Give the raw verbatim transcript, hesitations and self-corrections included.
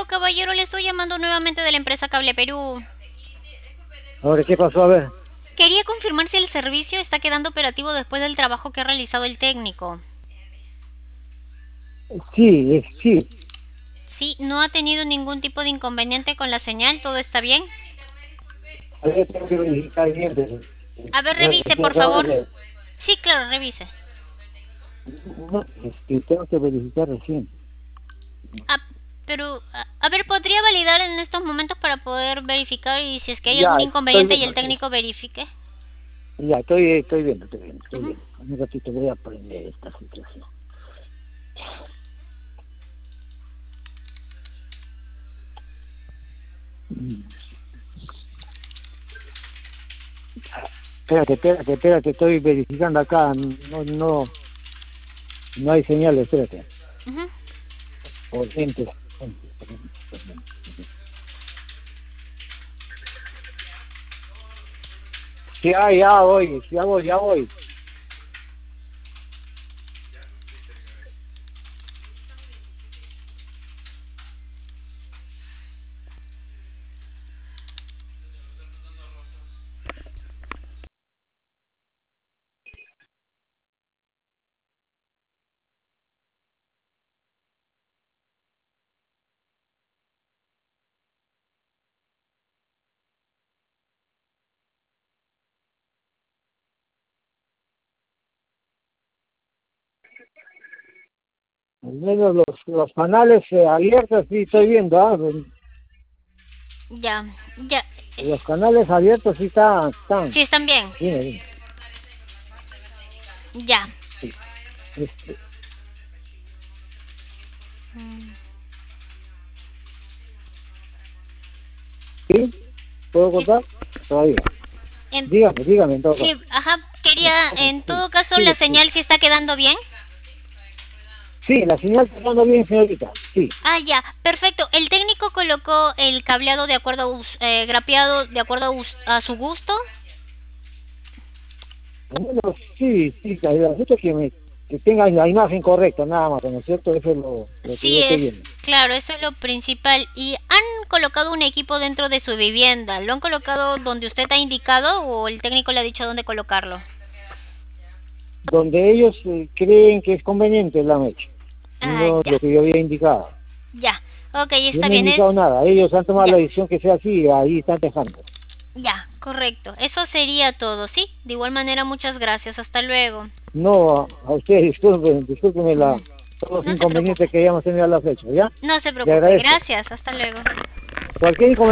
caballero, le estoy llamando nuevamente de la empresa Cable Perú. Ahora, ¿qué pasó? A ver. Quería confirmar si el servicio está quedando operativo después del trabajo que ha realizado el técnico. Sí, eh, sí. Sí, ¿no ha tenido ningún tipo de inconveniente con la señal? ¿Todo está bien? A ver, tengo que verificar bien. pero- A ver, no, revise, por no, no, favor. no, Sí, claro, revise. no, es que tengo que verificar recién. Ah, pero, a, a ver, ¿podría validar en estos momentos para poder verificar y si es que hay Ya, algún estoy inconveniente y viendo. el técnico verifique? Ya, estoy, estoy viendo, estoy viendo, estoy Ujú. viendo. Un ratito voy a aprender esta situación. Mm. Espérate, espérate, espérate, estoy verificando acá. No, no, no hay señal, espérate. Ujú. Corriente. Ya, ya voy, ya voy, ya voy. Al menos los, los canales eh, abiertos sí estoy viendo, ¿ah? Ya, ya. Los canales abiertos sí están, están. Sí, están bien. Dime, dime. Ya. Sí. Este, Mm. ¿sí? ¿Puedo Sí, contar? Todavía. en- Dígame, dígame en todo sí, caso. ajá. No, Quería, no, en sí, todo caso, la sigue, sigue. señal sí está quedando bien. Sí, la señal está dando bien, señorita. Sí. Ah, ya, perfecto. El técnico colocó el cableado de acuerdo a us- eh, grapeado de acuerdo a, us- a su gusto. Al menos, sí, sí, la la cosa es que, me, que tenga la imagen correcta, nada más, ¿no es cierto? Eso es lo, lo que yo Sí, estoy es, viendo. claro, eso es lo principal. ¿Y han colocado un equipo dentro de su vivienda? ¿Lo han colocado donde usted ha indicado o el técnico le ha dicho dónde colocarlo? Donde ellos eh, creen que es conveniente, la han hecho. Ah, No ya, lo que yo había indicado. ya. Ok, Yo está no he bien, es... indicado nada. Ellos han tomado la Ya, decisión que sea así y ahí están dejando. ya, correcto. Eso sería todo, ¿sí? De igual manera, muchas gracias. Hasta luego. No, a, a ustedes, disculpen, discúlpenme la, Ujú. todos los No se preocupe. inconvenientes que hayamos tenido a la fecha, ¿ya? No se Le preocupe. agradezco. Gracias. Hasta luego. Cualquier inconveniente